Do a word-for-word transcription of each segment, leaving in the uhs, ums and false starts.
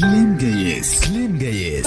كلام جايز كلام جايز.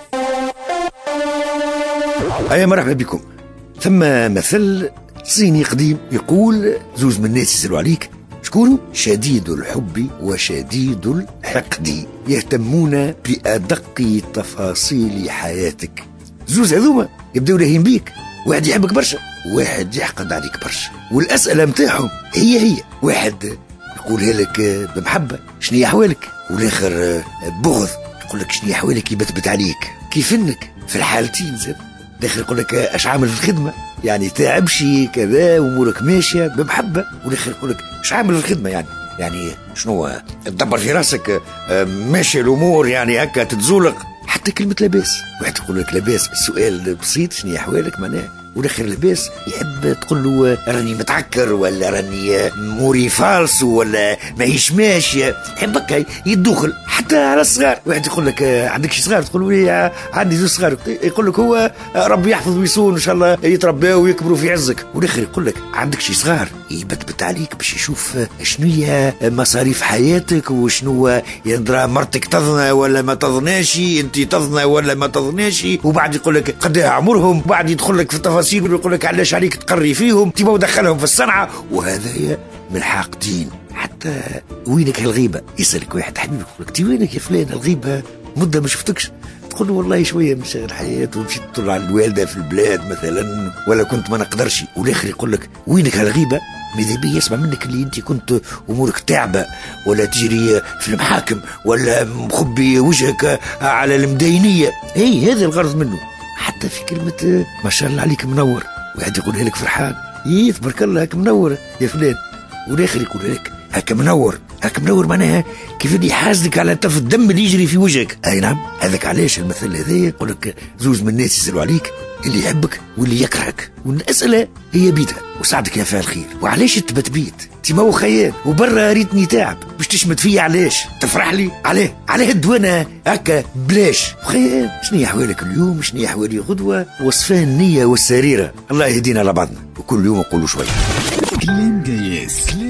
أيا مرحبا بكم. ثم مثل صيني قديم يقول زوز من الناس يسألوا عليك شكون؟ شديد الحب وشديد الحقد، يهتمون بأدق تفاصيل حياتك. زوز هذوما يبدأوا لاهين بيك، واحد يحبك برشا واحد يحقد عليك برشا، والأسئلة متاعهم هي هي واحد يقولها لك بمحبة شنو هي أحوالك، والآخر بغض يقول لك شنو هي أحوالك يبتبت عليك كيف انك في الحالتين زاد. الاخر يقول لك اش عامل في الخدمه، يعني تعبشي كذا وامورك ماشيه بمحبه، والاخر يقول لك اش عامل في الخدمه، يعني يعني شنو تدبر في راسك ماشي الامور يعني هكا تتزولق. حتى كلمه لاباس، واحد يقول لك لاباس السؤال بسيط شنو احوالك معناه، والاخر لاباس يحب تقول له راني متعكر ولا راني موري فالس ولا ماهيش ماشيه، يحب هكا يدخل. حتى على الصغار واحد يقول لك عندك شي صغار، تقول له عندي زوج صغار، يقول لك هو ربي يحفظ ويصون ان شاء الله يترباو ويكبروا في عزك، والاخر يقول لك عندك شي صغار يبتبت عليك باش يشوف شنو هي مصاريف حياتك وشنو يندرى مرتك تظنى ولا ما تظناش، انت تظنى ولا ما تظناش، وبعد يقول لك قدها عمرهم، بعد يدخل لك في التفاصيل ويقول لك علاش عليك تقري فيهم تبا ودخلهم في الصنعه. وهذا من الحاقدين. حتى وينك هالغيبه، يسالك واحد حبيبك يقول لك تي وينك يا فلان، الغيبه مده ما شفتكش، تقول له والله شويه من شغل الحياه ومشيت نطلع على الوالده في البلاد مثلا ولا كنت ما نقدرش، والاخر يقول لك وينك هالغيبه، ماذا بي يسمع منك اللي انت كنت امورك تعبه ولا تجري في المحاكم ولا مخبي وجهك على المدينيه. اي هذا الغرض منه. حتى في كلمه ما شاء الله عليك منور، واحد يقولها لك فرحان، ايه تبارك الله هك منور يا فلان، والاخر يقول لك هك منور، هك منور معناها كيف اللي يحاسدك على طف الدم اللي يجري في وجهك. اي نعم، هذاك علاش المثل هذا يقول لك زوز من الناس يسالوا عليك، اللي يحبك واللي يكرهك، والاسئله هي بيدها وسعدك يا فعل خير. وعلاش تبت بيت تيما هو خيال وبرا ريتني تعب باش تشمت فيا، علاش تفرح لي عليه عليه الدوانه هكا بلاش خيال. شنو احوالك اليوم، شنو احوالي غدوه، وصفها النيه والسريره. الله يهدينا على بعضنا، وكل يوم نقولوا شويه كلام جايز.